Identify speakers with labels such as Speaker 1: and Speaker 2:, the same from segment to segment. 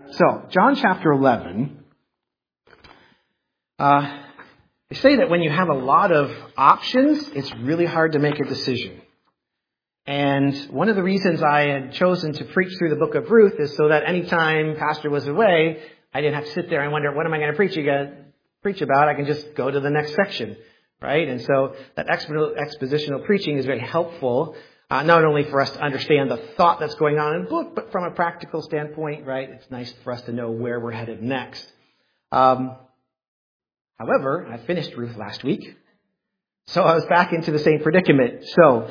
Speaker 1: So, John chapter 11, they say that when you have a lot of options, it's really hard to make a decision. And one of the reasons I had chosen to preach through the book of Ruth is so that anytime Pastor was away, I didn't have to sit there and wonder, what am I going to preach about? I can just go to the next section, right? And so that expositional preaching is very helpful, not only for us to understand the thought that's going on in the book, but from a practical standpoint, right? It's nice for us to know where we're headed next. However, I finished Ruth last week, so I was back into the same predicament. So,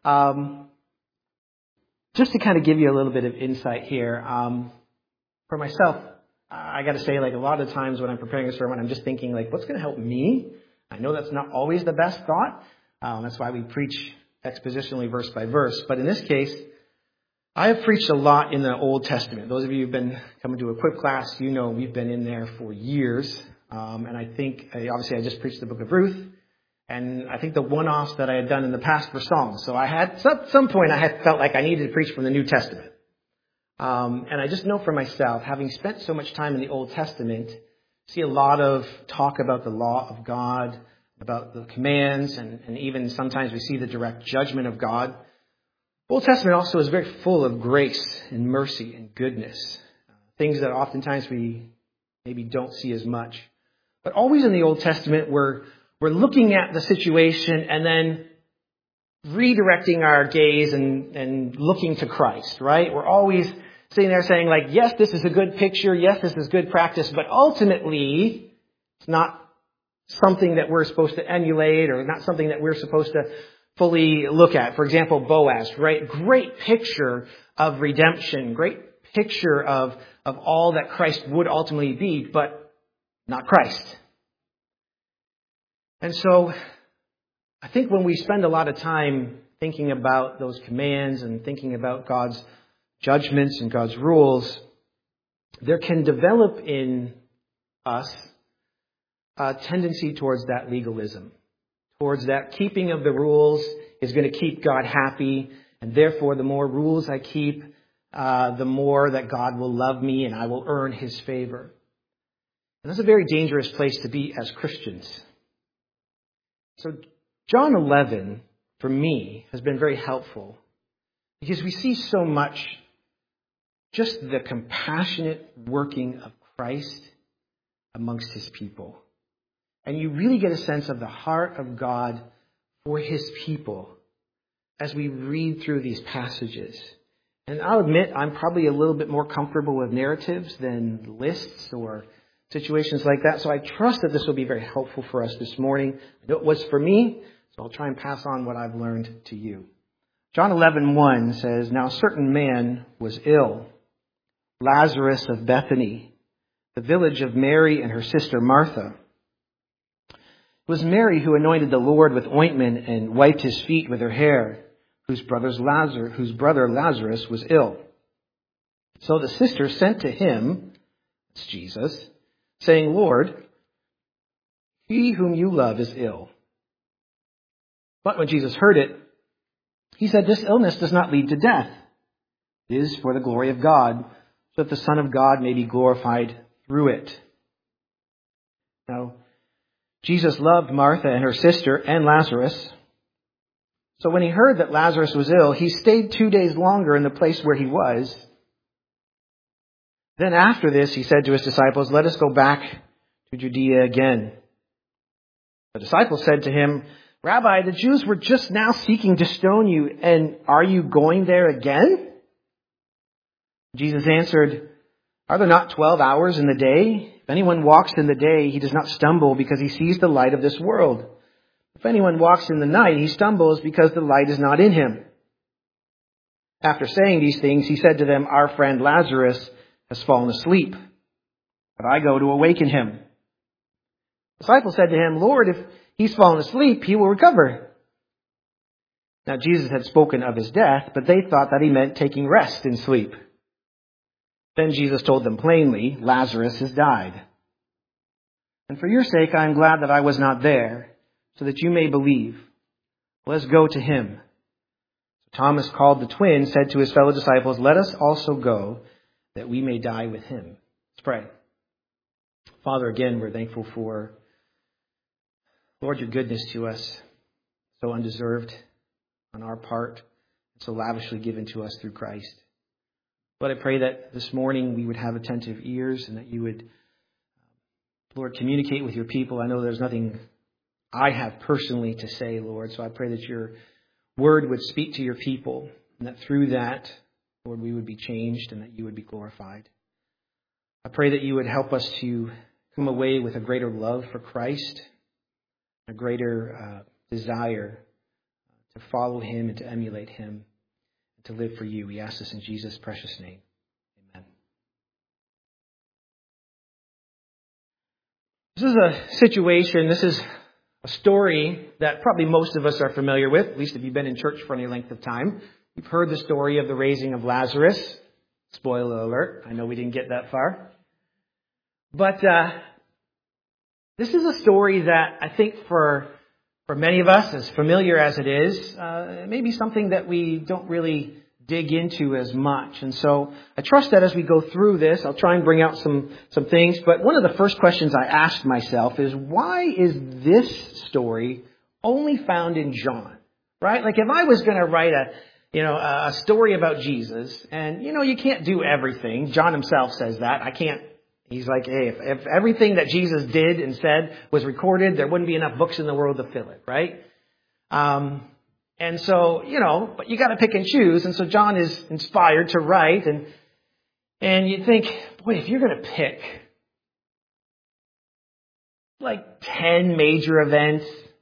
Speaker 1: just to kind of give you a little bit of insight here, for myself, I got to say, like, a lot of times when I'm preparing a sermon, I'm just thinking, like, what's going to help me? I know that's not always the best thought. That's why we preach expositionally verse by verse. But in this case, I have preached a lot in the Old Testament. Those of you who've been coming to Equip class, you know we've been in there for years. And I think, obviously, I just preached the book of Ruth. And I think the one-offs that I had done in the past were Psalms. So I had, at some point, I had felt like I needed to preach from the New Testament. And I just know for myself, having spent so much time in the Old Testament, see a lot of talk about the law of God, about the commands, and even sometimes we see the direct judgment of God. The Old Testament also is very full of grace and mercy and goodness, things that oftentimes we maybe don't see as much. But always in the Old Testament, we're looking at the situation and then redirecting our gaze and looking to Christ, right? We're always sitting there saying, like, yes, this is a good picture. Yes, this is good practice. But ultimately, it's not something that we're supposed to emulate or not something that we're supposed to fully look at. For example, Boaz, right? Great picture of redemption. Great picture of all that Christ would ultimately be, but not Christ. And so I think when we spend a lot of time thinking about those commands and thinking about God's judgments and God's rules, there can develop in us a tendency towards that legalism, towards that keeping of the rules is going to keep God happy, and therefore the more rules I keep, the more that God will love me and I will earn His favor. And that's a very dangerous place to be as Christians. So John 11, for me, has been very helpful because we see so much just the compassionate working of Christ amongst His people. And you really get a sense of the heart of God for His people as we read through these passages. And I'll admit, I'm probably a little bit more comfortable with narratives than lists or situations like that. So I trust that this will be very helpful for us this morning. I know it was for me, so I'll try and pass on what I've learned to you. John 11:1 says, "Now a certain man was ill, Lazarus of Bethany, the village of Mary and her sister Martha. It was Mary who anointed the Lord with ointment and wiped His feet with her hair, whose brother Lazarus was ill. So the sister sent to Him," that's Jesus, "saying, 'Lord, he whom you love is ill.' But when Jesus heard it, He said, 'This illness does not lead to death. It is for the glory of God, so that the Son of God may be glorified through it.'" Now, Jesus loved Martha and her sister and Lazarus. So when He heard that Lazarus was ill, He stayed 2 days longer in the place where he was. Then after this, He said to His disciples, "Let us go back to Judea again." The disciples said to Him, "Rabbi, the Jews were just now seeking to stone you, and are you going there again?" Jesus answered, "Are there not 12 hours in the day? If anyone walks in the day, he does not stumble because he sees the light of this world. If anyone walks in the night, he stumbles because the light is not in him." After saying these things, He said to them, "Our friend Lazarus has fallen asleep, but I go to awaken him." The disciples said to Him, "Lord, if he's fallen asleep, he will recover." Now Jesus had spoken of his death, but they thought that He meant taking rest in sleep. Then Jesus told them plainly, "Lazarus has died. And for your sake I am glad that I was not there, so that you may believe. Let us go to him." Thomas, called the twin, said to his fellow disciples, "Let us also go, that we may die with him. Let's pray. Father, again, we're thankful for, Lord, your goodness to us, so undeserved on our part, so lavishly given to us through Christ. Lord, I pray that this morning we would have attentive ears and that you would, Lord, communicate with your people. I know there's nothing I have personally to say, Lord, so I pray that your word would speak to your people and that through that, Lord, we would be changed and that you would be glorified. I pray that you would help us to come away with a greater love for Christ, a greater desire to follow him and to emulate him, and to live for you. We ask this in Jesus' precious name. Amen. This is a situation, this is a story that probably most of us are familiar with, at least if you've been in church for any length of time. You've heard the story of the raising of Lazarus. Spoiler alert, I know we didn't get that far. But this is a story that I think for many of us, as familiar as it is, maybe something that we don't really dig into as much. And so I trust that as we go through this, I'll try and bring out some things. But one of the first questions I asked myself is, why is this story only found in John? Right? Like if I was going to write a story about Jesus, and you can't do everything. John himself says that. I can't. He's like, hey, if everything that Jesus did and said was recorded, there wouldn't be enough books in the world to fill it, right? And so, but you got to pick and choose. And so John is inspired to write. And you think, boy, if you're going to pick like 10 major events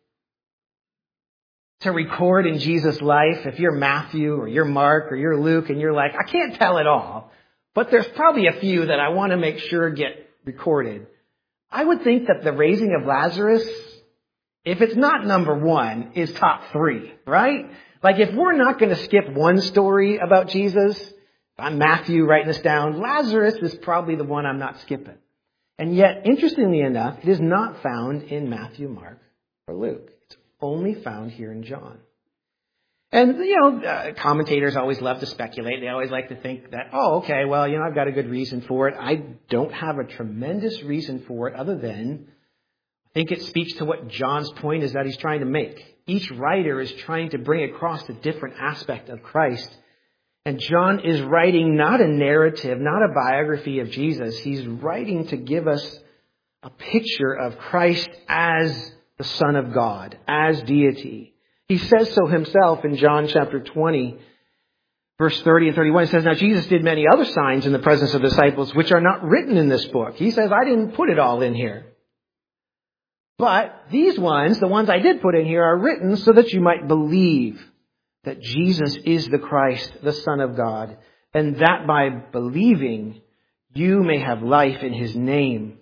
Speaker 1: to record in Jesus' life, if you're Matthew or you're Mark or you're Luke and you're like, I can't tell it all, but there's probably a few that I want to make sure get recorded. I would think that the raising of Lazarus, if it's not number one, is top 3, right? Like if we're not going to skip one story about Jesus, if I'm Matthew writing this down, Lazarus is probably the one I'm not skipping. And yet, interestingly enough, it is not found in Matthew, Mark, or Luke. It's only found here in John. And, commentators always love to speculate. They always like to think that, okay, well, I've got a good reason for it. I don't have a tremendous reason for it other than I think it speaks to what John's point is that he's trying to make. Each writer is trying to bring across a different aspect of Christ. And John is writing not a narrative, not a biography of Jesus. He's writing to give us a picture of Christ as the Son of God, as deity. He says so himself in John chapter 20, verse 30 and 31. It says, now Jesus did many other signs in the presence of disciples, which are not written in this book. He says, I didn't put it all in here. But these ones, the ones I did put in here, are written so that you might believe that Jesus is the Christ, the Son of God, and that by believing you may have life in his name.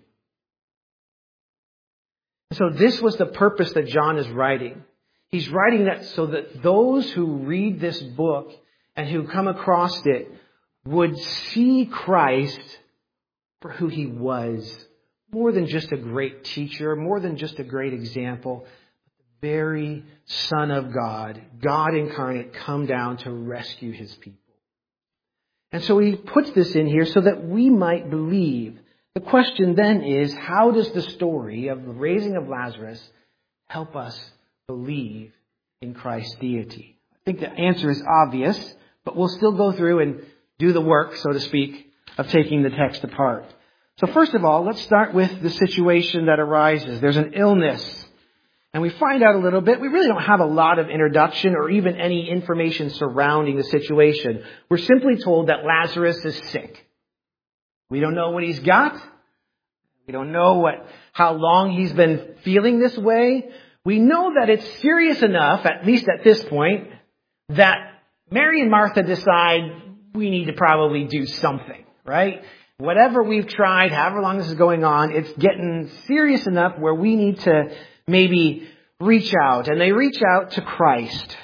Speaker 1: So this was the purpose that John is writing. He's writing that so that those who read this book and who come across it would see Christ for who he was. More than just a great teacher, more than just a great example. The very Son of God, God incarnate, come down to rescue his people. And so he puts this in here so that we might believe. The question then is, how does the story of the raising of Lazarus help us believe in Christ's deity? I think the answer is obvious, but we'll still go through and do the work, so to speak, of taking the text apart. So first of all, let's start with the situation that arises. There's an illness, and we find out a little bit. We really don't have a lot of introduction or even any information surrounding the situation. We're simply told that Lazarus is sick. We don't know what he's got. We don't know how long he's been feeling this way. We know that it's serious enough, at least at this point, that Mary and Martha decide we need to probably do something, right? Whatever we've tried, however long this is going on, it's getting serious enough where we need to maybe reach out. And they reach out to Christ.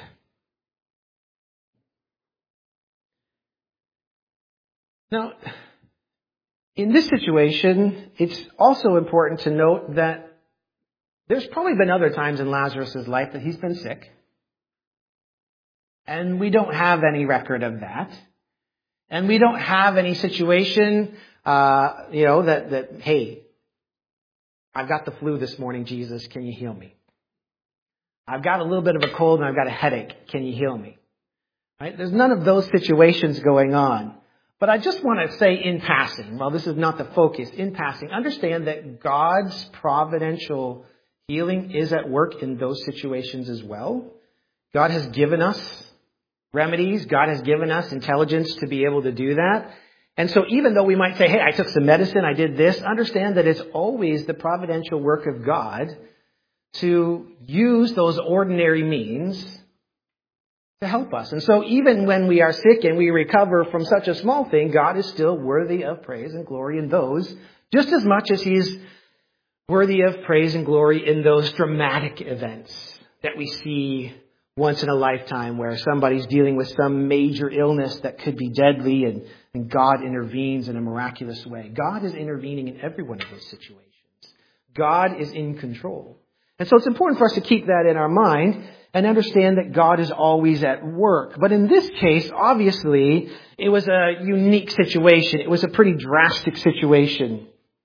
Speaker 1: Now, in this situation, it's also important to note that there's probably been other times in Lazarus' life that he's been sick. And we don't have any record of that. And we don't have any situation, that, hey, I've got the flu this morning, Jesus, can you heal me? I've got a little bit of a cold and I've got a headache, can you heal me? Right? There's none of those situations going on. But I just want to say in passing, while this is not the focus, in passing, understand that God's providential healing is at work in those situations as well. God has given us remedies. God has given us intelligence to be able to do that. And so even though we might say, hey, I took some medicine, I did this, understand that it's always the providential work of God to use those ordinary means to help us. And so even when we are sick and we recover from such a small thing, God is still worthy of praise and glory in those, just as much as He's worthy of praise and glory in those dramatic events that we see once in a lifetime where somebody's dealing with some major illness that could be deadly and God intervenes in a miraculous way. God is intervening in every one of those situations. God is in control. And so it's important for us to keep that in our mind and understand that God is always at work. But in this case, obviously, it was a unique situation. It was a pretty drastic situation.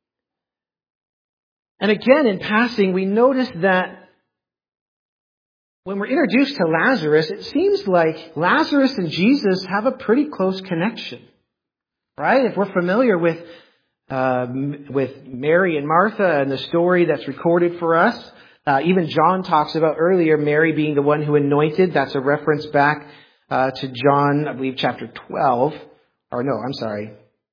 Speaker 1: And again, in passing, we notice that when we're introduced to Lazarus, it seems like Lazarus and Jesus have a pretty close connection, right? If we're familiar with Mary and Martha and the story that's recorded for us, even John talks about earlier Mary being the one who anointed. That's a reference back to John, I believe, chapter 12. Or no, I'm sorry.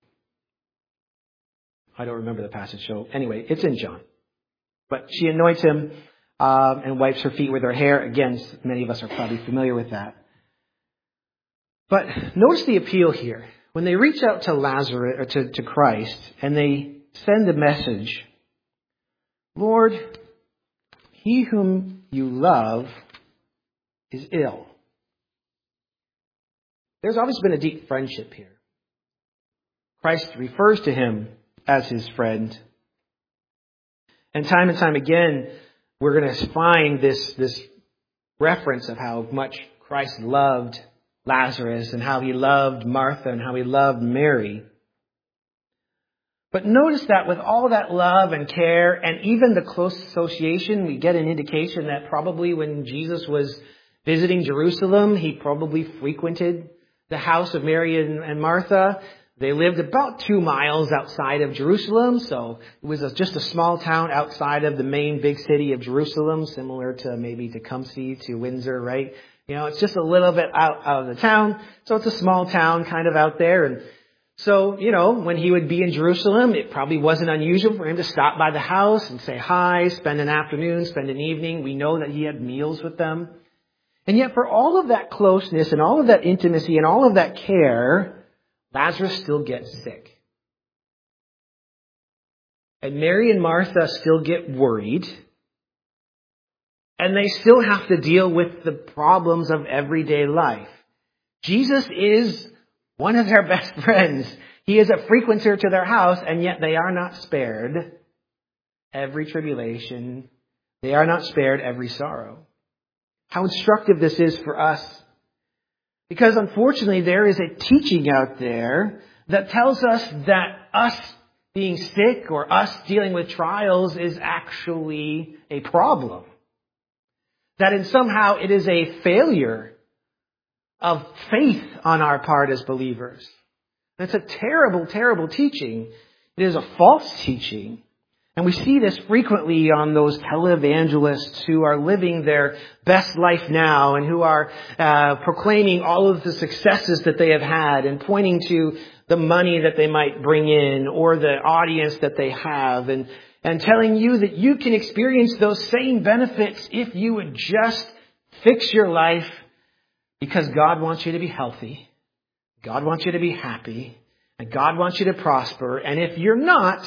Speaker 1: I don't remember the passage. So anyway, it's in John. But she anoints him and wipes her feet with her hair. Again, many of us are probably familiar with that. But notice the appeal here. When they reach out to Lazarus, or to Christ, and they send a message, Lord, he whom you love is ill. There's obviously been a deep friendship here. Christ refers to him as his friend. And time again, we're going to find this reference of how much Christ loved Lazarus and how he loved Martha and how he loved Mary. But notice that with all that love and care and even the close association, we get an indication that probably when Jesus was visiting Jerusalem, he probably frequented the house of Mary and Martha. They lived about 2 miles outside of Jerusalem, so it was just a small town outside of the main big city of Jerusalem, similar to maybe Tecumseh to Windsor, right? You know, it's just a little bit out of the town, so it's a small town kind of out there. And so, when he would be in Jerusalem, it probably wasn't unusual for him to stop by the house and say hi, spend an afternoon, spend an evening. We know that he had meals with them. And yet for all of that closeness and all of that intimacy and all of that care, Lazarus still gets sick. And Mary and Martha still get worried. And they still have to deal with the problems of everyday life. Jesus is one of their best friends. He is a frequenter to their house, and yet they are not spared every tribulation. They are not spared every sorrow. How instructive this is for us. Because unfortunately, there is a teaching out there that tells us that us being sick or us dealing with trials is actually a problem. That in somehow it is a failure of faith on our part as believers. And it's a terrible, terrible teaching. It is a false teaching. And we see this frequently on those televangelists who are living their best life now and who are proclaiming all of the successes that they have had and pointing to the money that they might bring in or the audience that they have and telling you that you can experience those same benefits if you would just fix your life because God wants you to be healthy. God wants you to be happy. And God wants you to prosper. And if you're not,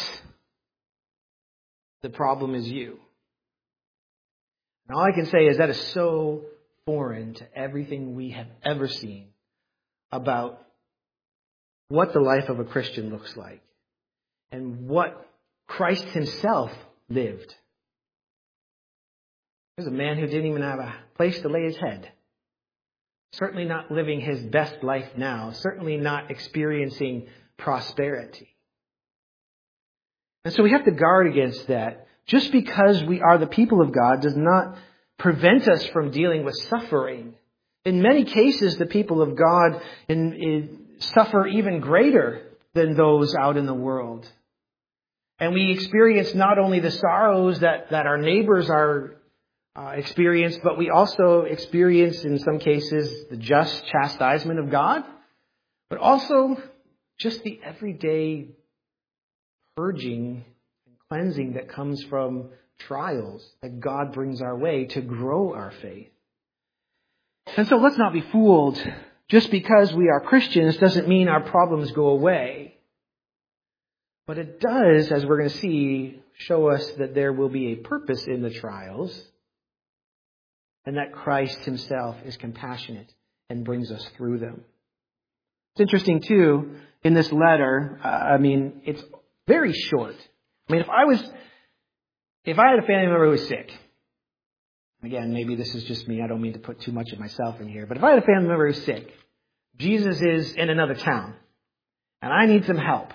Speaker 1: the problem is you. And all I can say is that is so foreign to everything we have ever seen about what the life of a Christian looks like and what Christ himself lived. There's a man who didn't even have a place to lay his head. certainly not living his best life now, certainly not experiencing prosperity. And so we have to guard against that. Just because we are the people of God does not prevent us from dealing with suffering. In many cases, the people of God suffer even greater than those out in the world. And we experience not only the sorrows that our neighbors are experience, but we also experience, in some cases, the just chastisement of God, but also just the everyday purging and cleansing that comes from trials that God brings our way to grow our faith. And so let's not be fooled. Just because we are Christians doesn't mean our problems go away. But it does, as we're going to see, show us that there will be a purpose in the trials, and that Christ himself is compassionate and brings us through them. It's interesting, too, in this letter, it's very short. If I had a family member who was sick, again, maybe this is just me, I don't mean to put too much of myself in here, but if I had a family member who's sick, Jesus is in another town, and I need some help,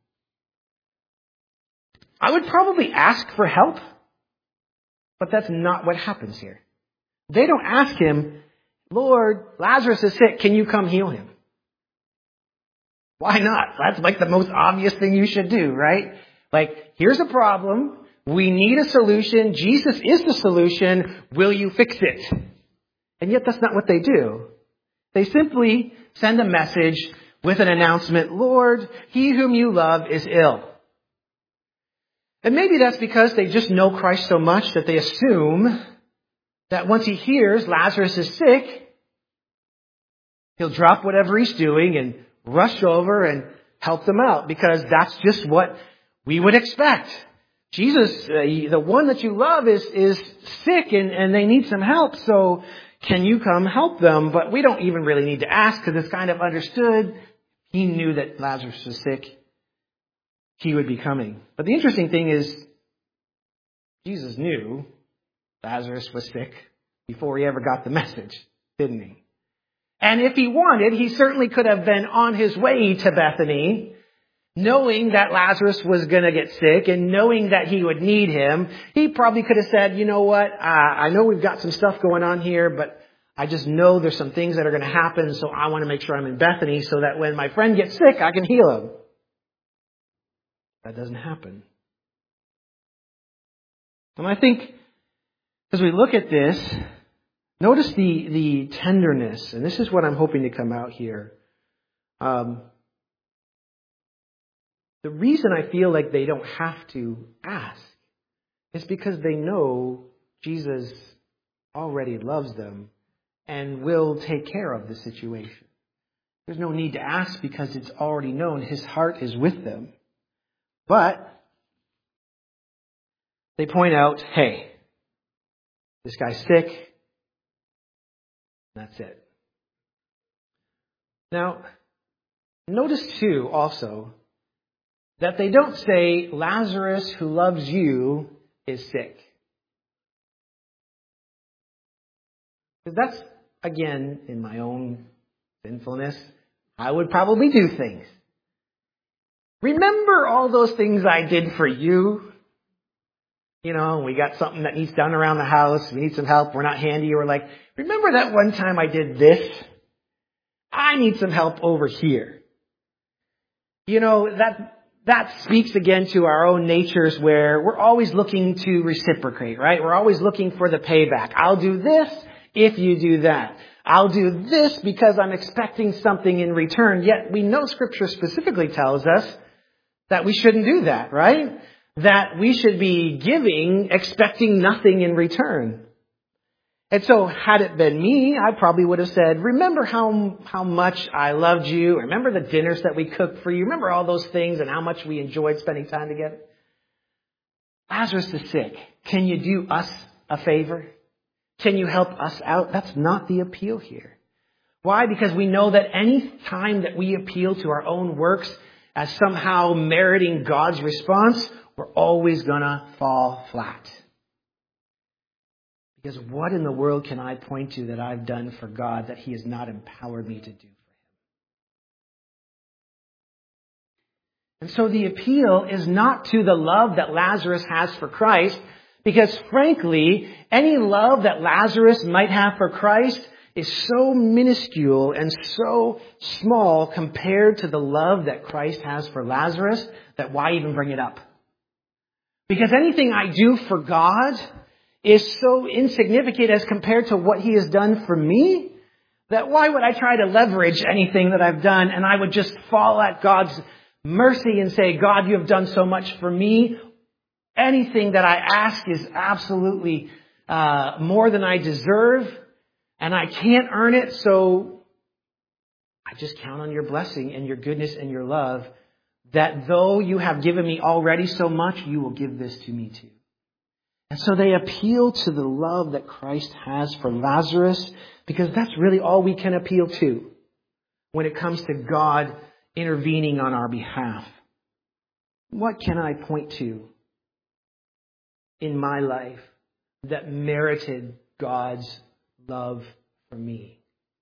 Speaker 1: I would probably ask for help, but that's not what happens here. They don't ask him, Lord, Lazarus is sick, can you come heal him? Why not? That's like the most obvious thing you should do, right? Like, here's a problem. We need a solution. Jesus is the solution. Will you fix it? And yet that's not what they do. They simply send a message with an announcement, Lord, he whom you love is ill. And maybe that's because they just know Christ so much that they assume that once he hears Lazarus is sick, he'll drop whatever he's doing and rush over and help them out, because that's just what we would expect. Jesus, the one that you love is sick and they need some help, so can you come help them? But we don't even really need to ask, because it's kind of understood. He knew that Lazarus was sick. He would be coming. But the interesting thing is, Jesus knew Lazarus was sick before he ever got the message, didn't he? And if he wanted, he certainly could have been on his way to Bethany, knowing that Lazarus was going to get sick and knowing that he would need him. He probably could have said, you know what, I know we've got some stuff going on here, but I just know there's some things that are going to happen, so I want to make sure I'm in Bethany so that when my friend gets sick, I can heal him. That doesn't happen. And I think as we look at this, notice the tenderness, and this is what I'm hoping to come out here. The reason I feel like they don't have to ask is because they know Jesus already loves them and will take care of the situation. There's no need to ask because it's already known. His heart is with them. But they point out, hey, this guy's sick. That's it. Now, notice too also that they don't say Lazarus who loves you is sick. Because that's, again, in my own sinfulness, I would probably do things. Remember all those things I did for you? You know, we got something that needs done around the house. We need some help. We're not handy. We're like, remember that one time I did this? I need some help over here. You know, that speaks again to our own natures where we're always looking to reciprocate, right? We're always looking for the payback. I'll do this if you do that. I'll do this because I'm expecting something in return. Yet we know Scripture specifically tells us that we shouldn't do that, right? That we should be giving, expecting nothing in return. And so had it been me, I probably would have said, remember how much I loved you? Remember the dinners that we cooked for you? Remember all those things and how much we enjoyed spending time together? Lazarus is sick. Can you do us a favor? Can you help us out? That's not the appeal here. Why? Because we know that any time that we appeal to our own works as somehow meriting God's response, we're always going to fall flat. Because what in the world can I point to that I've done for God that He has not empowered me to do for Him? And so the appeal is not to the love that Lazarus has for Christ, because frankly, any love that Lazarus might have for Christ is so minuscule and so small compared to the love that Christ has for Lazarus that why even bring it up? Because anything I do for God is so insignificant as compared to what He has done for me, that why would I try to leverage anything that I've done, and I would just fall at God's mercy and say, God, you have done so much for me. Anything that I ask is absolutely more than I deserve, and I can't earn it, so I just count on your blessing and your goodness and your love, that though you have given me already so much, you will give this to me too. And so they appeal to the love that Christ has for Lazarus, because that's really all we can appeal to when it comes to God intervening on our behalf. What can I point to in my life that merited God's love for me?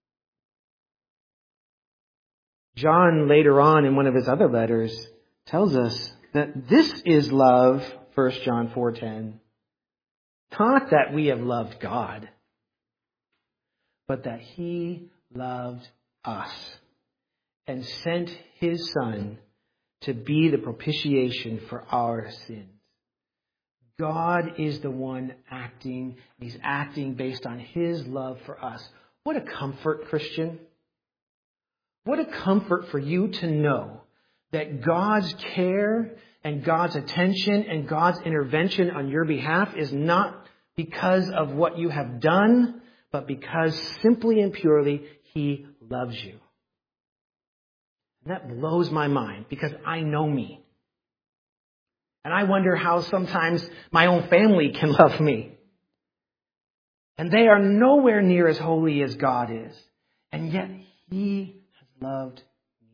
Speaker 1: John, later on in one of his other letters, tells us that this is love, 1 John 4:10, not that we have loved God, but that He loved us and sent His Son to be the propitiation for our sins. God is the one acting. He's acting based on His love for us. What a comfort, Christian. What a comfort for you to know that God's care and God's attention and God's intervention on your behalf is not because of what you have done, but because simply and purely He loves you. And that blows my mind, because I know me. And I wonder how sometimes my own family can love me. And they are nowhere near as holy as God is. And yet He has loved me.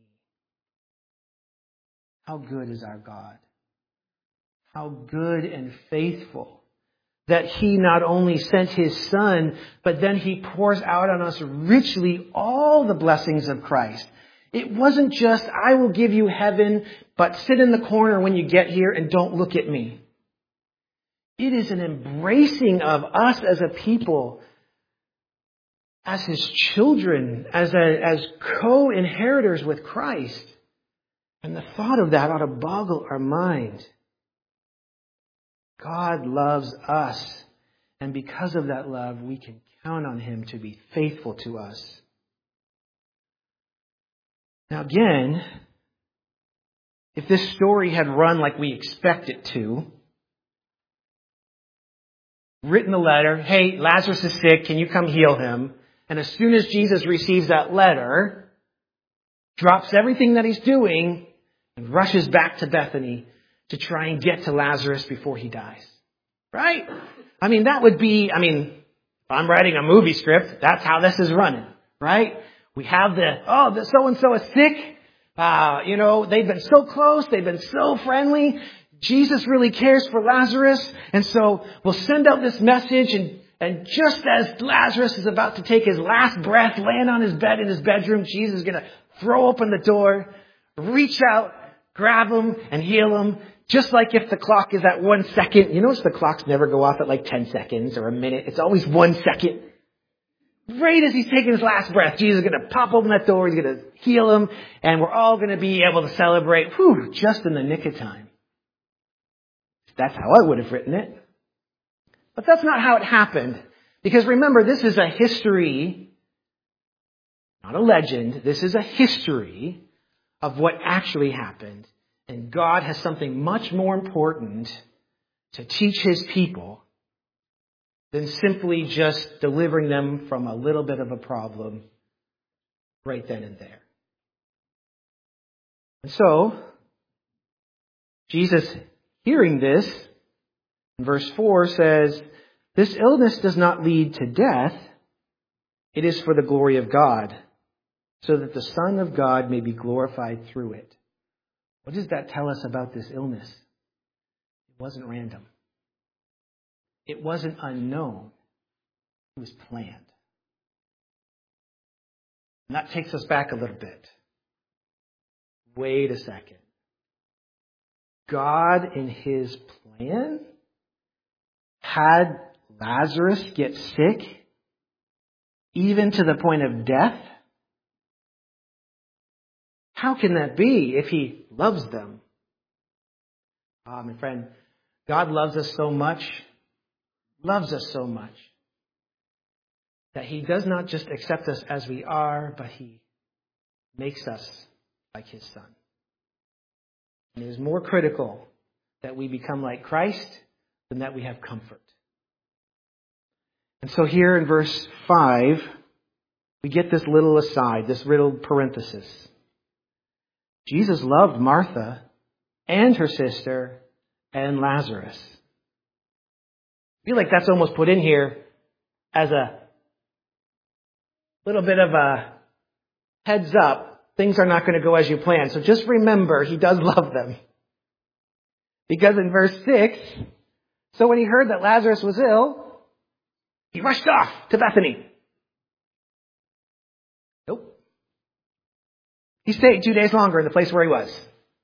Speaker 1: How good is our God? How good and faithful that He not only sent His Son, but then He pours out on us richly all the blessings of Christ. It wasn't just, I will give you heaven, but sit in the corner when you get here and don't look at me. It is an embracing of us as a people, as His children, as co-inheritors with Christ. And the thought of that ought to boggle our mind. God loves us, and because of that love, we can count on Him to be faithful to us. Now again, if this story had run like we expect it to, written a letter, hey, Lazarus is sick, can you come heal him? And as soon as Jesus receives that letter, drops everything that He's doing and rushes back to Bethany to try and get to Lazarus before he dies. Right? That would be, if I'm writing a movie script, that's how this is running. Right? We have the so-and-so is sick. They've been so close. They've been so friendly. Jesus really cares for Lazarus. And so we'll send out this message, and just as Lazarus is about to take his last breath, land on his bed in his bedroom, Jesus is going to throw open the door, reach out, grab him, and heal him. Just like if the clock is at 1 second. You notice the clocks never go off at like 10 seconds or a minute. It's always 1 second. Right as He's taking his last breath, Jesus is going to pop open that door. He's going to heal him. And we're all going to be able to celebrate, just in the nick of time. That's how I would have written it. But that's not how it happened. Because remember, this is a history, not a legend. This is a history of what actually happened. And God has something much more important to teach His people than simply just delivering them from a little bit of a problem right then and there. And so, Jesus, hearing this, in verse 4 says, "This illness does not lead to death. It is for the glory of God, so that the Son of God may be glorified through it." What does that tell us about this illness? It wasn't random. It wasn't unknown. It was planned. And that takes us back a little bit. Wait a second. God, in his plan, had Lazarus get sick, even to the point of death? How can that be if he loves them? My friend, God loves us so much, that he does not just accept us as we are, but he makes us like his Son. And it is more critical that we become like Christ than that we have comfort. And so here in verse 5, we get this little aside, this little parenthesis. Jesus loved Martha and her sister and Lazarus. I feel like that's almost put in here as a little bit of a heads up. Things are not going to go as you plan. So just remember, he does love them. Because in verse 6, so when he heard that Lazarus was ill, he rushed off to Bethany. Nope. He stayed 2 days longer in the place where he was.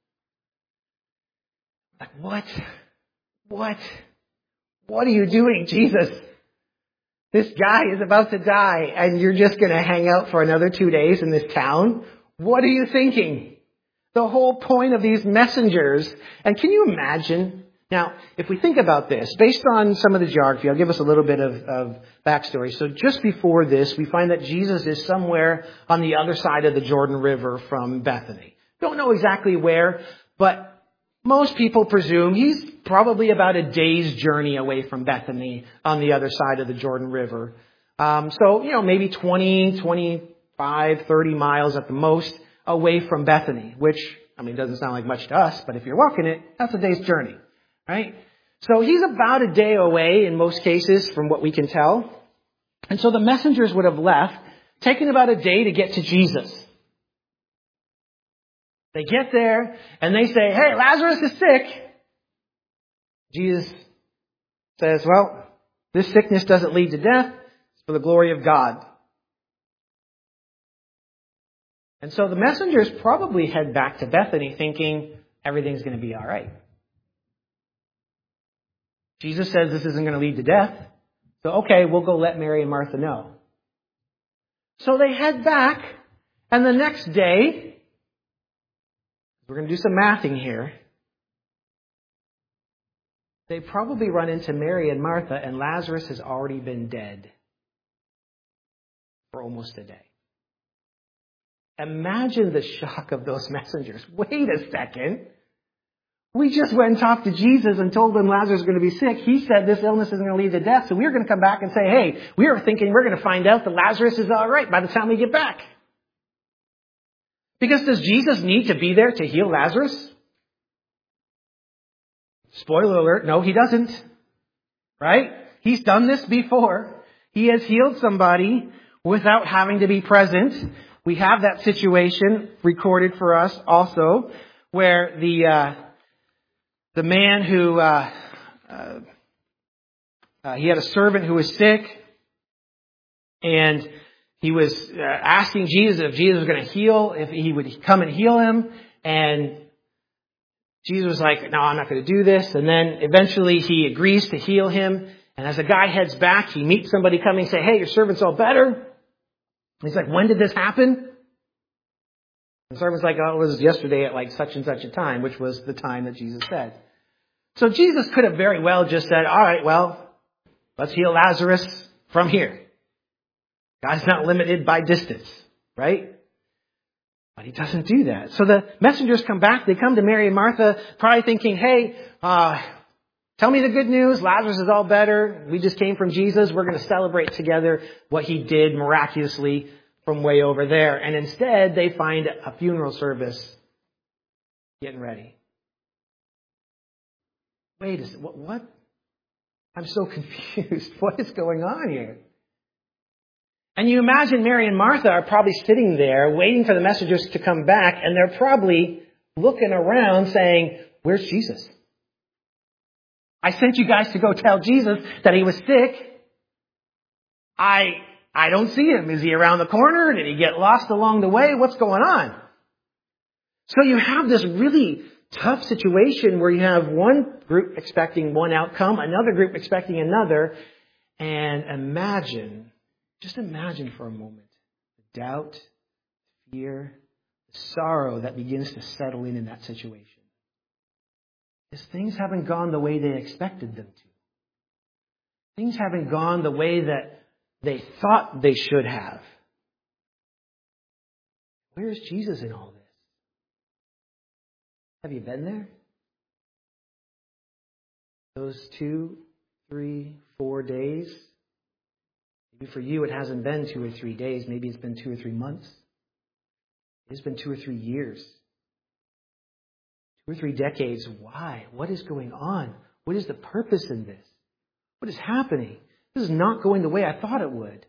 Speaker 1: Like, what? What are you doing, Jesus? This guy is about to die, and you're just going to hang out for another 2 days in this town? What are you thinking? The whole point of these messengers. And can you imagine? Now, if we think about this, based on some of the geography, I'll give us a little bit of backstory. So just before this, we find that Jesus is somewhere on the other side of the Jordan River from Bethany. Don't know exactly where, but most people presume he's probably about a day's journey away from Bethany on the other side of the Jordan River. So, maybe 20, 25, 30 miles at the most away from Bethany, which, doesn't sound like much to us, but if you're walking it, that's a day's journey, right? So he's about a day away in most cases from what we can tell. And so the messengers would have left, taking about a day to get to Jesus. They get there and they say, hey, Lazarus is sick. Jesus says, well, this sickness doesn't lead to death. It's for the glory of God. And so the messengers probably head back to Bethany thinking everything's going to be all right. Jesus says this isn't going to lead to death. So, okay, we'll go let Mary and Martha know. So they head back, and the next day, we're going to do some mathing here. They probably run into Mary and Martha, and Lazarus has already been dead for almost a day. Imagine the shock of those messengers. Wait a second. We just went and talked to Jesus and told him Lazarus is going to be sick. He said this illness isn't going to lead to death. So we're going to come back and say, hey, we were thinking we're going to find out that Lazarus is all right by the time we get back. Because does Jesus need to be there to heal Lazarus? Spoiler alert, no, he doesn't. Right? He's done this before. He has healed somebody without having to be present. We have that situation recorded for us also, where the man who he had a servant who was sick, and he was asking Jesus if Jesus was going to heal, if he would come and heal him, and Jesus was like, no, I'm not going to do this. And then eventually he agrees to heal him, and as the guy heads back, he meets somebody coming and say, hey, your servant's all better. He's like, when did this happen? The servant's like, oh, it was yesterday at like such and such a time, which was the time that Jesus said. So Jesus could have very well just said, all right, well, let's heal Lazarus from here. God's not limited by distance, right? But he doesn't do that. So the messengers come back. They come to Mary and Martha, probably thinking, hey, tell me the good news. Lazarus is all better. We just came from Jesus. We're going to celebrate together what he did miraculously from way over there. And instead, they find a funeral service getting ready. Wait a second. What? I'm so confused. What is going on here? And you imagine Mary and Martha are probably sitting there waiting for the messengers to come back, and they're probably looking around saying, where's Jesus? I sent you guys to go tell Jesus that he was sick. I don't see him. Is he around the corner? Did he get lost along the way? What's going on? So you have this really tough situation where you have one group expecting one outcome, another group expecting another. And just imagine for a moment, the doubt, fear, the sorrow that begins to settle in that situation. Because things haven't gone the way they expected them to. Things haven't gone the way that they thought they should have. Where's Jesus in all this? Have you been there? Those 2, 3, 4 days? Maybe for you it hasn't been 2 or 3 days. Maybe it's been 2 or 3 months. It's been 2 or 3 years. 2 or 3 decades. Why? What is going on? What is the purpose in this? What is happening? This is not going the way I thought it would.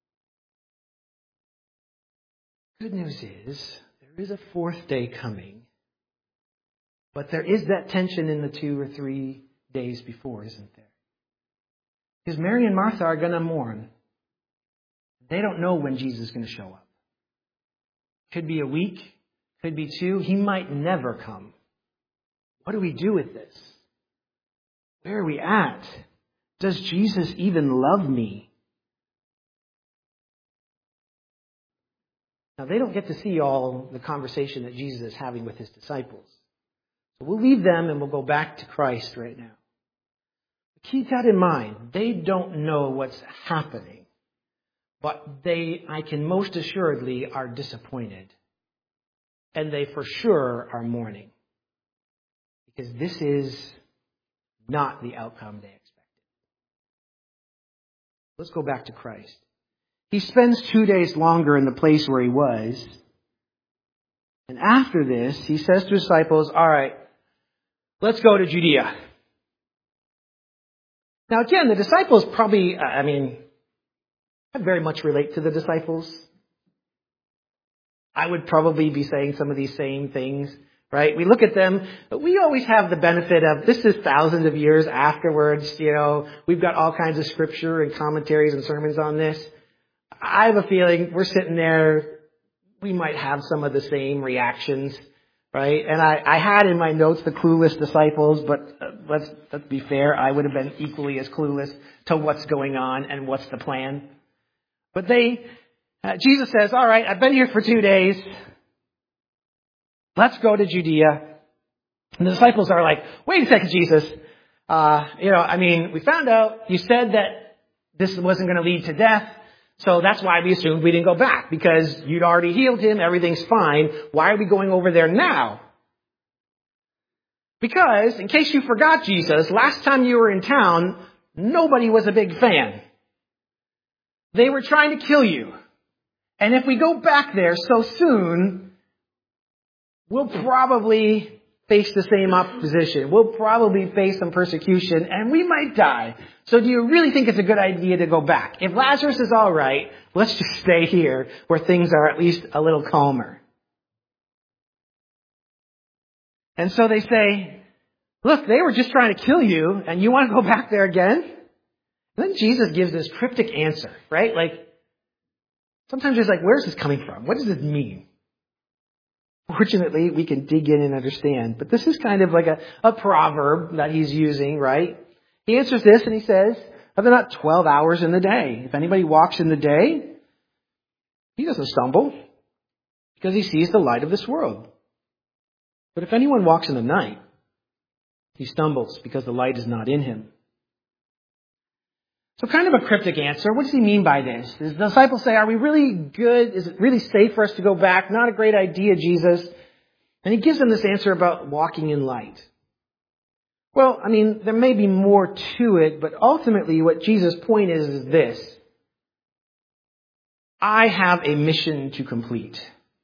Speaker 1: Good news is, there is a 4th day coming. But there is that tension in the 2 or 3 days before, isn't there? Because Mary and Martha are going to mourn. They don't know when Jesus is going to show up. Could be a week, could be 2. He might never come. What do we do with this? Where are we at? Does Jesus even love me? Now, they don't get to see all the conversation that Jesus is having with his disciples. So we'll leave them and we'll go back to Christ right now. Keep that in mind. They don't know what's happening. But I can most assuredly, are disappointed. And they for sure are mourning. Because this is not the outcome they expected. Let's go back to Christ. He spends 2 days longer in the place where he was. And after this, he says to his disciples, all right, let's go to Judea. Now again, the disciples probably, I very much relate to the disciples. I would probably be saying some of these same things, right? We look at them, but we always have the benefit of, this is thousands of years afterwards, we've got all kinds of scripture and commentaries and sermons on this. I have a feeling we're sitting there, we might have some of the same reactions, right? And I had in my notes the clueless disciples, but let's be fair, I would have been equally as clueless to what's going on and what's the plan. But Jesus says, all right, I've been here for 2 days. Let's go to Judea. And the disciples are like, wait a second, Jesus. We found out you said that this wasn't going to lead to death. So that's why we assumed we didn't go back, because you'd already healed him. Everything's fine. Why are we going over there now? Because, in case you forgot, Jesus, last time you were in town, nobody was a big fan. They were trying to kill you. And if we go back there so soon, we'll probably face the same opposition. We'll probably face some persecution, and we might die. So do you really think it's a good idea to go back? If Lazarus is all right, let's just stay here where things are at least a little calmer. And so they say, look, they were just trying to kill you, and you want to go back there again? And then Jesus gives this cryptic answer, right? Sometimes it's like, where's this coming from? What does this mean? Fortunately, we can dig in and understand. But this is kind of like a proverb that he's using, right? He answers this and he says, are there not 12 hours in the day? If anybody walks in the day, he doesn't stumble because he sees the light of this world. But if anyone walks in the night, he stumbles because the light is not in him. So kind of a cryptic answer. What does he mean by this? The disciples say, are we really good? Is it really safe for us to go back? Not a great idea, Jesus. And he gives them this answer about walking in light. Well, there may be more to it, but ultimately what Jesus' point is this. I have a mission to complete.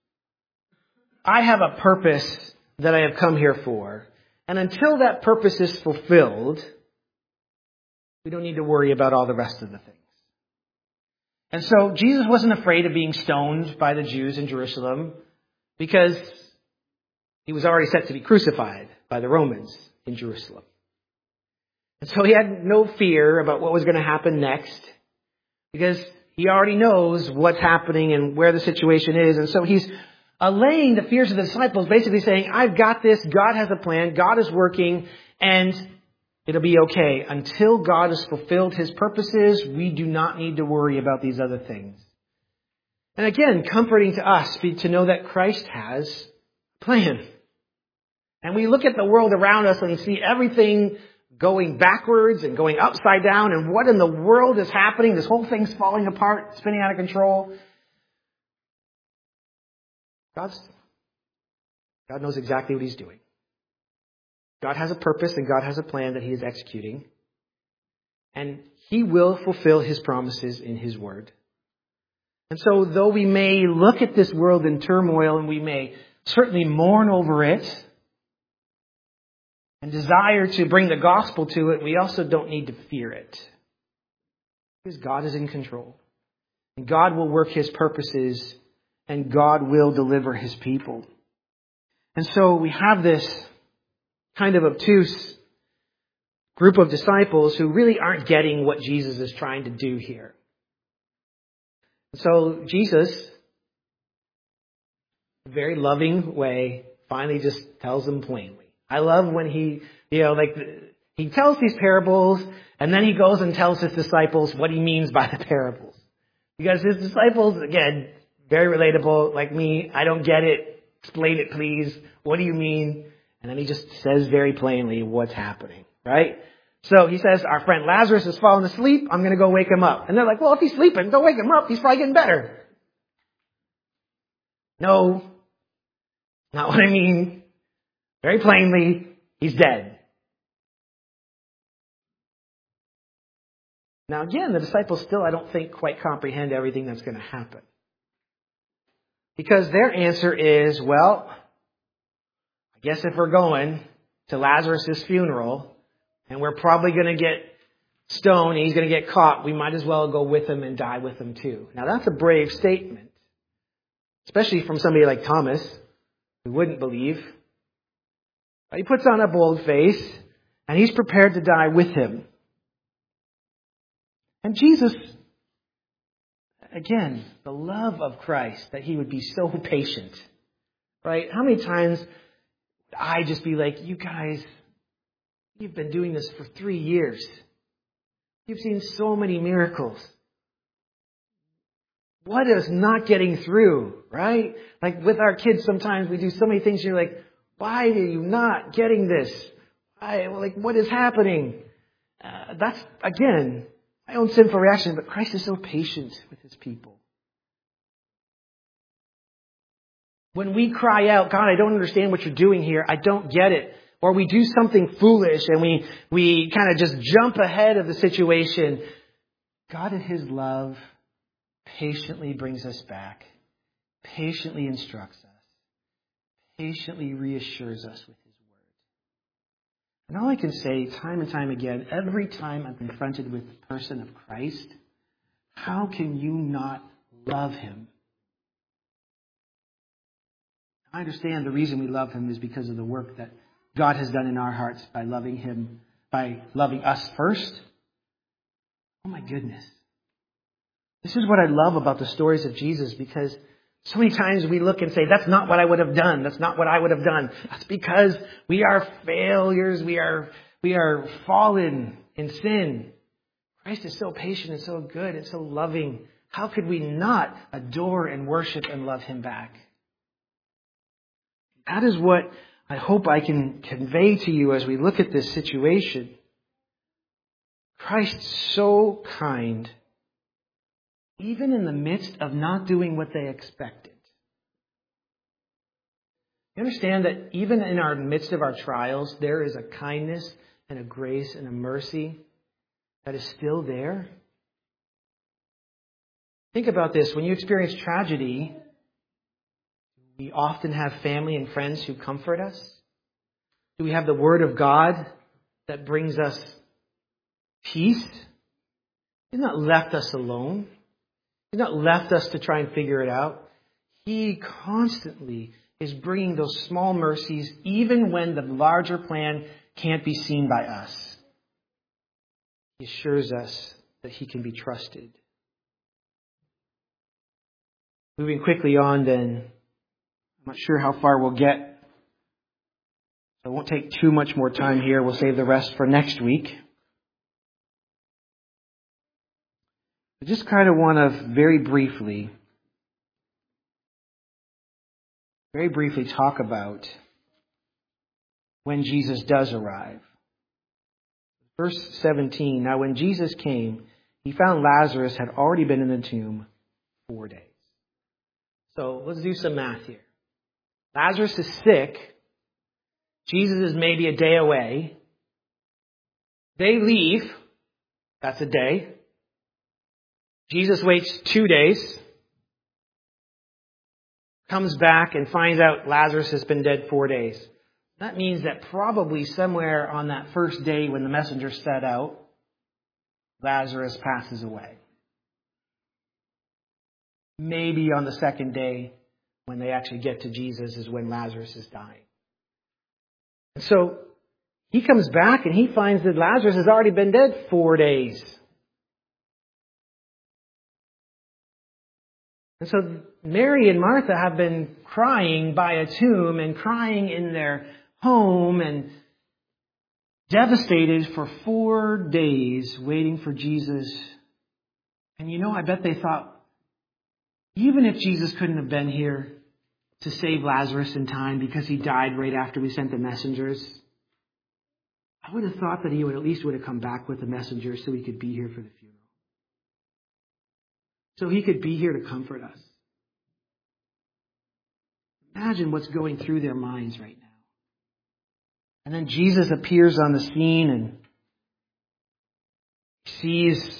Speaker 1: I have a purpose that I have come here for. And until that purpose is fulfilled, we don't need to worry about all the rest of the things. And so Jesus wasn't afraid of being stoned by the Jews in Jerusalem because he was already set to be crucified by the Romans in Jerusalem. And so he had no fear about what was going to happen next because He already knows what's happening and where the situation is. And so he's allaying the fears of the disciples, basically saying, I've got this. God has a plan. God is working. And it'll be okay. Until God has fulfilled his purposes, we do not need to worry about these other things. And again, comforting to us to know that Christ has a plan. And we look at the world around us and see everything going backwards and going upside down. And what in the world is happening? This whole thing's falling apart, spinning out of control. God knows exactly what he's doing. God has a purpose and God has a plan that he is executing. And he will fulfill his promises in his word. And so though we may look at this world in turmoil and we may certainly mourn over it and desire to bring the gospel to it, we also don't need to fear it. Because God is in control. And God will work his purposes and God will deliver his people. And so we have this kind of obtuse group of disciples who really aren't getting what Jesus is trying to do here. So Jesus, in a very loving way, finally just tells them plainly. I love when he tells these parables and then he goes and tells his disciples what he means by the parables. Because his disciples, again, very relatable, like me, I don't get it. Explain it, please. What do you mean? And then he just says very plainly what's happening, right? So he says, our friend Lazarus has fallen asleep. I'm going to go wake him up. And they're like, well, if he's sleeping, go wake him up. He's probably getting better. No, not what I mean. Very plainly, he's dead. Now again, the disciples still, I don't think, quite comprehend everything that's going to happen. Because their answer is, well, I guess if we're going to Lazarus' funeral, and we're probably going to get stoned and he's going to get caught, we might as well go with him and die with him too. Now that's a brave statement. Especially from somebody like Thomas, who wouldn't believe. But he puts on a bold face and he's prepared to die with him. And Jesus, again, the love of Christ, that he would be so patient. Right? How many times would I just be like, you guys, you've been doing this for 3 years. You've seen so many miracles. What is not getting through, right? Like with our kids, sometimes we do so many things. You're like, why are you not getting this? What is happening? That's, again, my own sinful reaction. But Christ is so patient with his people. When we cry out, God, I don't understand what you're doing here. I don't get it. Or we do something foolish and we kind of just jump ahead of the situation. God in his love patiently brings us back, patiently instructs us, patiently reassures us with his word. And all I can say time and time again, every time I'm confronted with the person of Christ, how can you not love him? I understand the reason we love him is because of the work that God has done in our hearts by loving him, by loving us first. Oh my goodness. This is what I love about the stories of Jesus, because so many times we look and say, that's not what I would have done. That's not what I would have done. That's because we are failures. We are fallen in sin. Christ is so patient and so good and so loving. How could we not adore and worship and love him back? That is what I hope I can convey to you as we look at this situation. Christ so kind, even in the midst of not doing what they expected. You understand that even in our midst of our trials, there is a kindness and a grace and a mercy that is still there? Think about this. When you experience tragedy, we often have family and friends who comfort us. Do we have the Word of God that brings us peace? He's not left us alone. He's not left us to try and figure it out. He constantly is bringing those small mercies, even when the larger plan can't be seen by us. He assures us that he can be trusted. Moving quickly on then. I'm not sure how far we'll get. So I won't take too much more time here. We'll save the rest for next week. I just kind of want to very briefly talk about when Jesus does arrive. Verse 17, now when Jesus came, he found Lazarus had already been in the tomb 4 days. So let's do some math here. Lazarus is sick. Jesus is maybe a day away. They leave. That's a day. Jesus waits 2 days. Comes back and finds out Lazarus has been dead 4 days. That means that probably somewhere on that first day when the messenger set out, Lazarus passes away. Maybe on the second day, when they actually get to Jesus, is when Lazarus is dying. And so he comes back and he finds that Lazarus has already been dead 4 days. And so Mary and Martha have been crying by a tomb and crying in their home and devastated for 4 days waiting for Jesus. And I bet they thought, even if Jesus couldn't have been here to save Lazarus in time because he died right after we sent the messengers, I would have thought that he would at least have come back with the messengers so he could be here for the funeral. So he could be here to comfort us. Imagine what's going through their minds right now. And then Jesus appears on the scene and sees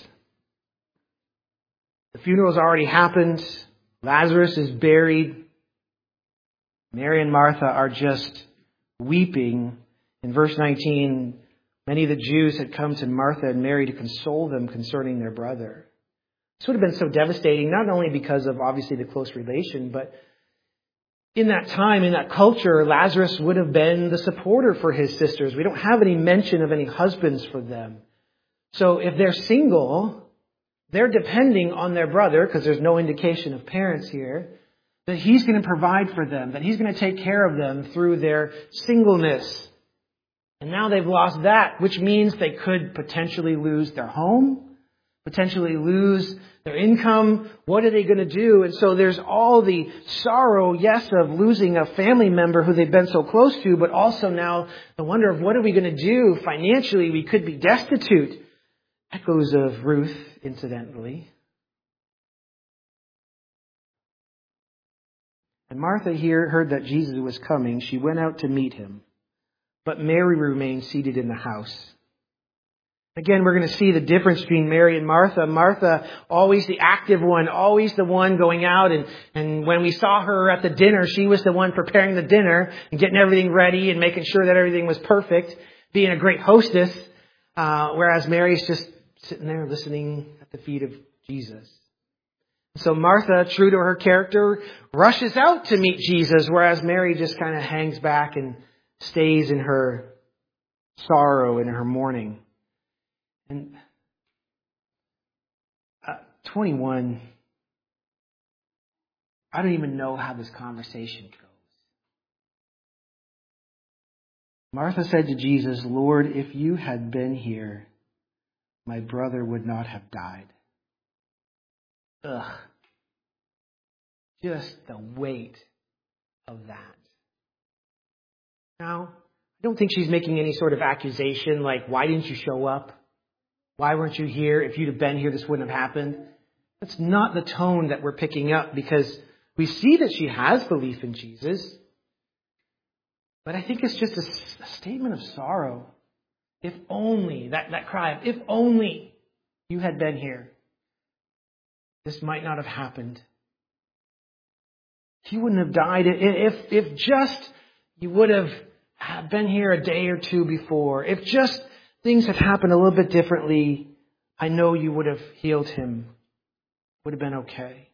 Speaker 1: the funeral's already happened. Lazarus is buried. Mary and Martha are just weeping. In verse 19, many of the Jews had come to Martha and Mary to console them concerning their brother. This would have been so devastating, not only because of obviously the close relation, but in that time, in that culture, Lazarus would have been the supporter for his sisters. We don't have any mention of any husbands for them. So if they're single, they're depending on their brother, because there's no indication of parents here, that he's going to provide for them, that he's going to take care of them through their singleness. And now they've lost that, which means they could potentially lose their home, potentially lose their income. What are they going to do? And so there's all the sorrow, yes, of losing a family member who they've been so close to, but also now the wonder of what are we going to do? Financially, we could be destitute. Echoes of Ruth, incidentally. And Martha here heard that Jesus was coming. She went out to meet him. But Mary remained seated in the house. Again, we're going to see the difference between Mary and Martha. Martha, always the active one, always the one going out. And when we saw her at the dinner, she was the one preparing the dinner and getting everything ready and making sure that everything was perfect, being a great hostess. Whereas Mary's just sitting there listening at the feet of Jesus. So Martha, true to her character, rushes out to meet Jesus, whereas Mary just kind of hangs back and stays in her sorrow, in her mourning. And 21, I don't even know how this conversation goes. Martha said to Jesus, Lord, if you had been here, my brother would not have died. Ugh. Just the weight of that. Now, I don't think she's making any sort of accusation like, why didn't you show up? Why weren't you here? If you'd have been here, this wouldn't have happened. That's not the tone that we're picking up, because we see that she has belief in Jesus. But I think it's just a statement of sorrow. If only, that cry of, if only you had been here, this might not have happened. He wouldn't have died. If just you would have been here a day or two before, if just things had happened a little bit differently, I know you would have healed him. Would have been okay.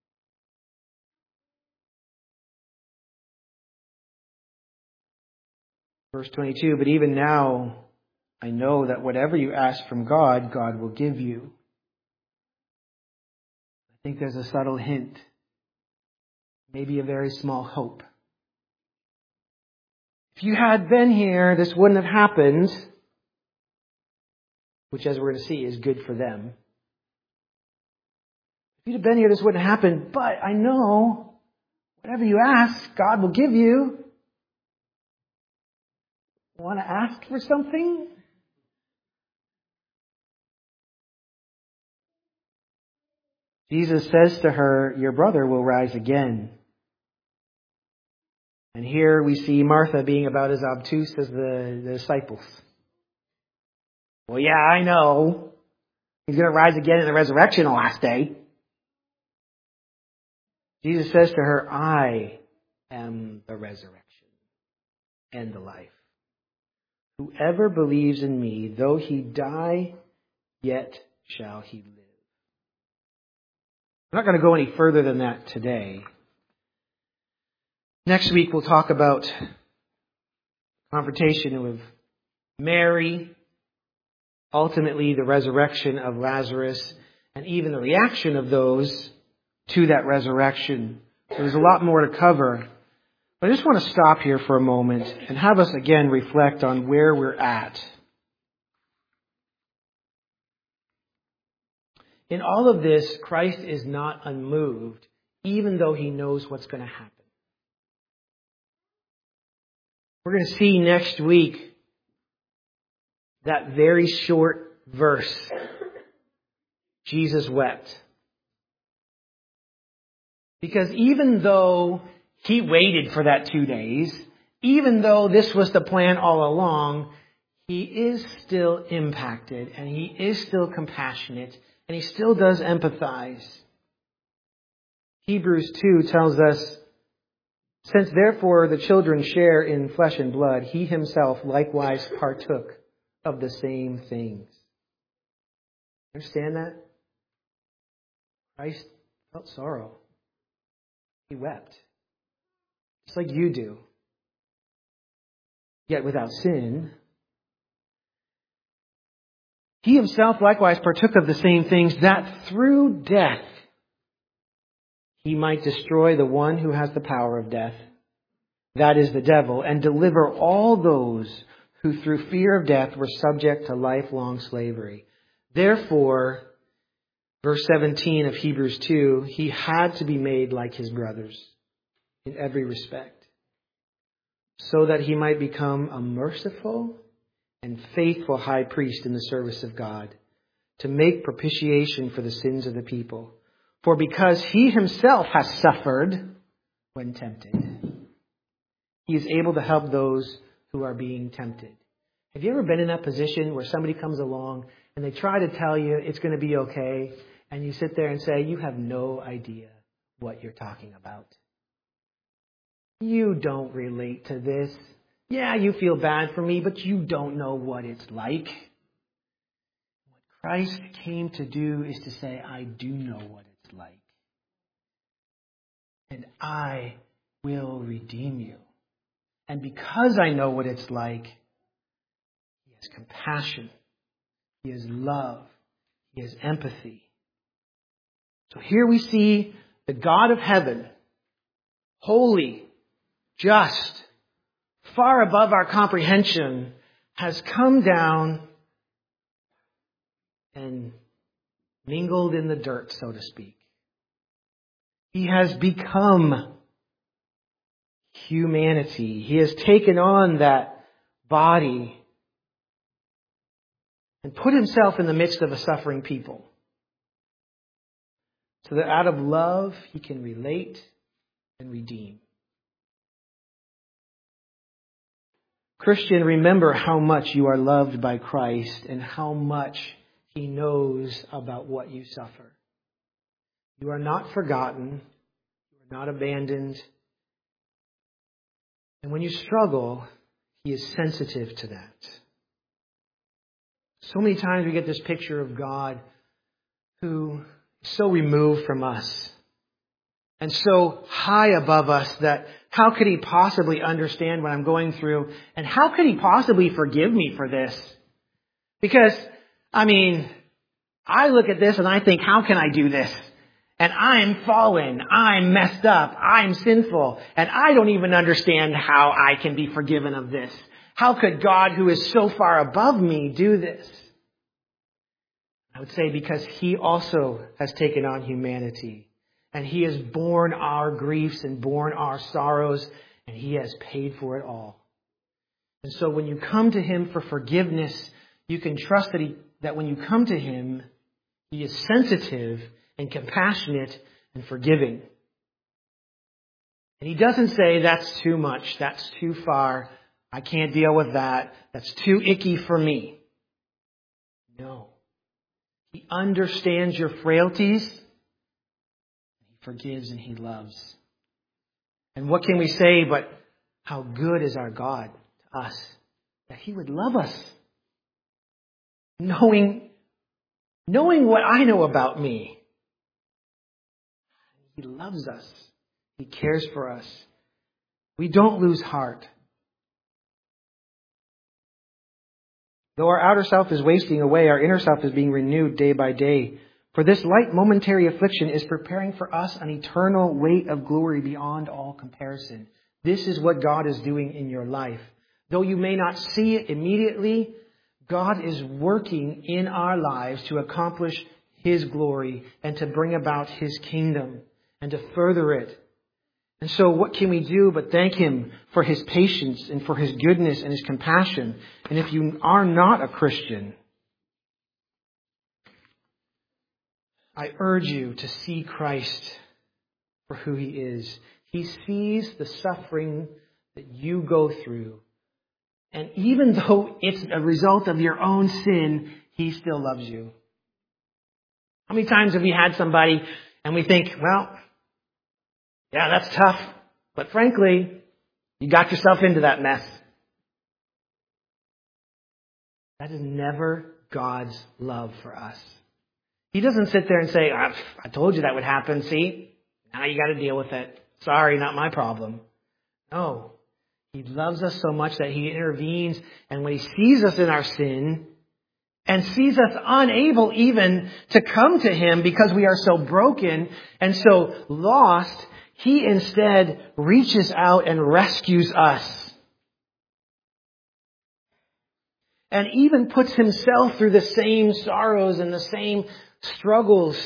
Speaker 1: Verse 22, but even now, I know that whatever you ask from God, God will give you. I think there's a subtle hint maybe a very small hope. If you had been here, this wouldn't have happened, which, as we're going to see, is good for them. If you'd have been here, this wouldn't have happened, but I know whatever you ask, God will give you. Want to ask for something? Jesus says to her, your brother will rise again. And here we see Martha being about as obtuse as the disciples. Well, yeah, I know. He's going to rise again in the resurrection the last day. Jesus says to her, I am the resurrection and the life. Whoever believes in me, though he die, yet shall he live. I'm not going to go any further than that today. Next week we'll talk about confrontation with Mary, ultimately the resurrection of Lazarus, and even the reaction of those to that resurrection. So there's a lot more to cover. But I just want to stop here for a moment and have us again reflect on where we're at. In all of this, Christ is not unmoved, even though he knows what's going to happen. We're going to see next week that very short verse, Jesus wept. Because even though he waited for that 2 days, even though this was the plan all along, he is still impacted and he is still compassionate and he still does empathize. Hebrews 2 tells us, since therefore the children share in flesh and blood, he himself likewise partook of the same things. Understand that? Christ felt sorrow. He wept. Just like you do. Yet without sin. He himself likewise partook of the same things, that through death he might destroy the one who has the power of death, that is the devil, and deliver all those who through fear of death were subject to lifelong slavery. Therefore, verse 17 of Hebrews 2, he had to be made like his brothers in every respect, so that he might become a merciful and faithful high priest in the service of God, to make propitiation for the sins of the people. For because he himself has suffered when tempted, he is able to help those who are being tempted. Have you ever been in that position where somebody comes along and they try to tell you it's going to be okay, and you sit there and say, you have no idea what you're talking about. You don't relate to this. Yeah, you feel bad for me, but you don't know what it's like. What Christ came to do is to say, I do know what it's like. And I will redeem you. And because I know what it's like, he has compassion. He has love. He has empathy. So here we see the God of heaven, holy, just, far above our comprehension, has come down and mingled in the dirt, so to speak. He has become humanity. He has taken on that body and put himself in the midst of a suffering people, so that out of love he can relate and redeem. Christian, remember how much you are loved by Christ and how much he knows about what you suffer. You are not forgotten. You are not abandoned. And when you struggle, he is sensitive to that. So many times we get this picture of God who is so removed from us and so high above us that how could he possibly understand what I'm going through? And how could he possibly forgive me for this? Because, I look at this and I think, how can I do this? And I'm fallen. I'm messed up. I'm sinful. And I don't even understand how I can be forgiven of this. How could God, who is so far above me, do this? I would say because He also has taken on humanity. And He has borne our griefs and borne our sorrows. And He has paid for it all. And so when you come to Him for forgiveness, you can trust that when you come to Him, He is sensitive and compassionate and forgiving. And He doesn't say, that's too much, that's too far, I can't deal with that, that's too icky for me. No. He understands your frailties, He forgives and He loves. And what can we say but how good is our God to us, that He would love us, knowing what I know about me. He loves us. He cares for us. We don't lose heart. Though our outer self is wasting away, our inner self is being renewed day by day. For this light momentary affliction is preparing for us an eternal weight of glory beyond all comparison. This is what God is doing in your life. Though you may not see it immediately, God is working in our lives to accomplish His glory and to bring about His kingdom and to further it. And so what can we do but thank Him for His patience and for His goodness and His compassion? And if you are not a Christian, I urge you to see Christ for who He is. He sees the suffering that you go through. And even though it's a result of your own sin, He still loves you. How many times have we had somebody and we think, well, yeah, that's tough. But frankly, you got yourself into that mess. That is never God's love for us. He doesn't sit there and say, I told you that would happen. See, now you got to deal with it. Sorry, not my problem. No. He loves us so much that He intervenes. And when He sees us in our sin and sees us unable even to come to Him because we are so broken and so lost, He instead reaches out and rescues us. And even puts Himself through the same sorrows and the same struggles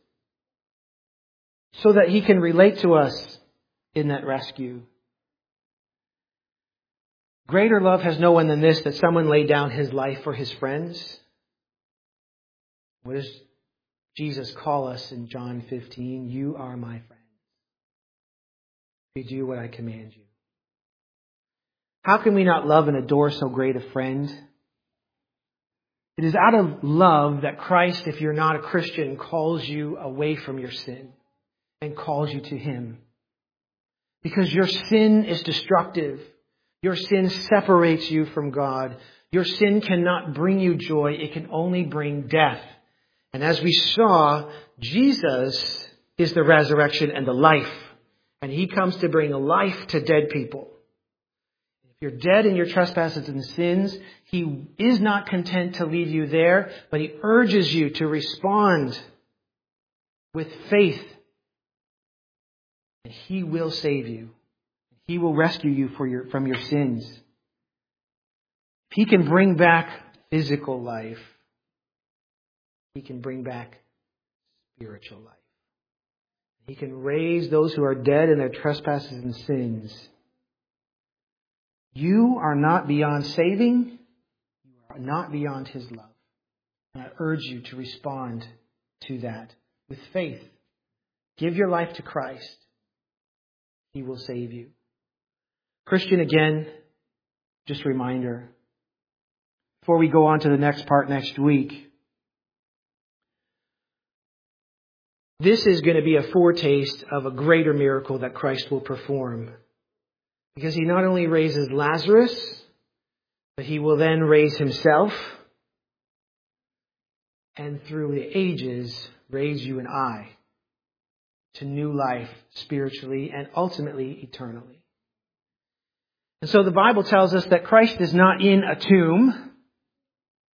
Speaker 1: so that He can relate to us in that rescue. Greater love has no one than this, that someone laid down his life for his friends. What does Jesus call us in John 15? You are my friends. You do what I command you. How can we not love and adore so great a friend? It is out of love that Christ, if you're not a Christian, calls you away from your sin and calls you to Him. Because your sin is destructive. Your sin separates you from God. Your sin cannot bring you joy. It can only bring death. And as we saw, Jesus is the resurrection and the life. And He comes to bring life to dead people. If you're dead in your trespasses and sins, He is not content to leave you there, but He urges you to respond with faith. And He will save you. He will rescue you from your sins. He can bring back physical life. He can bring back spiritual life. He can raise those who are dead in their trespasses and sins. You are not beyond saving. You are not beyond His love. And I urge you to respond to that with faith. Give your life to Christ. He will save you. Christian, again, just a reminder, before we go on to the next part next week, this is going to be a foretaste of a greater miracle that Christ will perform. Because He not only raises Lazarus, but He will then raise Himself, and through the ages, raise you and I to new life spiritually and ultimately eternally. And so the Bible tells us that Christ is not in a tomb,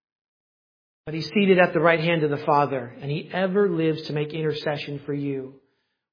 Speaker 1: but He's seated at the right hand of the Father, and He ever lives to make intercession for you.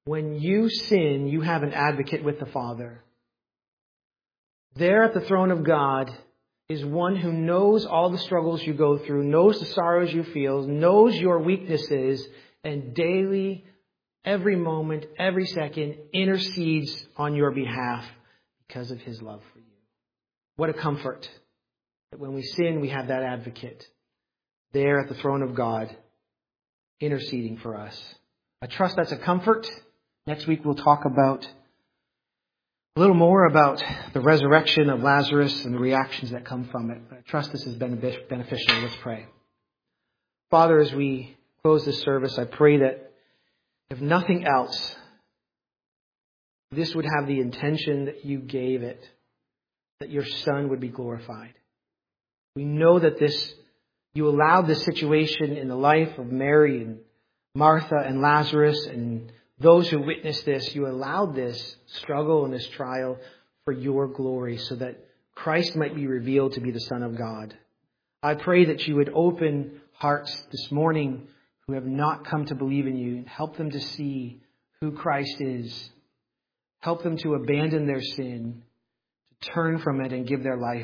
Speaker 1: when you sin, you have an advocate with the Father. There at the throne of God is one who knows all the struggles you go through, knows the sorrows you feel, knows your weaknesses, and daily, every moment, every second, intercedes on your behalf because of his love for you. What a comfort that when we sin, we have that advocate there at the throne of God interceding for us. I trust that's a comfort. Next week we'll talk about a little more about the resurrection of Lazarus and the reactions that come from it. But I trust this has been beneficial. Let's pray. Father, as we close this service, I pray that if nothing else, this would have the intention that you gave it, that your Son would be glorified. We know that you allowed this situation in the life of Mary and Martha and Lazarus and those who witnessed this. You allowed this struggle and this trial for your glory so that Christ might be revealed to be the Son of God. I pray that you would open hearts this morning who have not come to believe in you and help them to see who Christ is. Help them to abandon their sin, to turn from it and give their life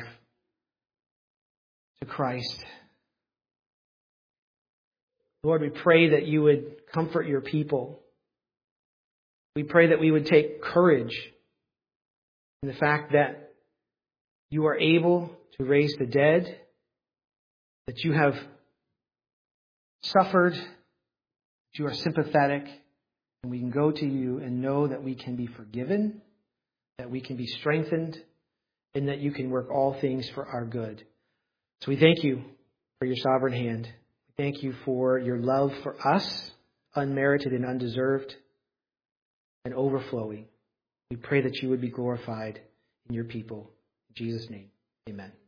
Speaker 1: to Christ. Lord, we pray that you would comfort your people. We pray that we would take courage in the fact that you are able to raise the dead, that you have suffered, that you are sympathetic, and we can go to you and know that we can be forgiven, that we can be strengthened, and that you can work all things for our good. So we thank you for your sovereign hand. We thank you for your love for us, unmerited and undeserved, and overflowing. We pray that you would be glorified in your people. In Jesus' name, amen.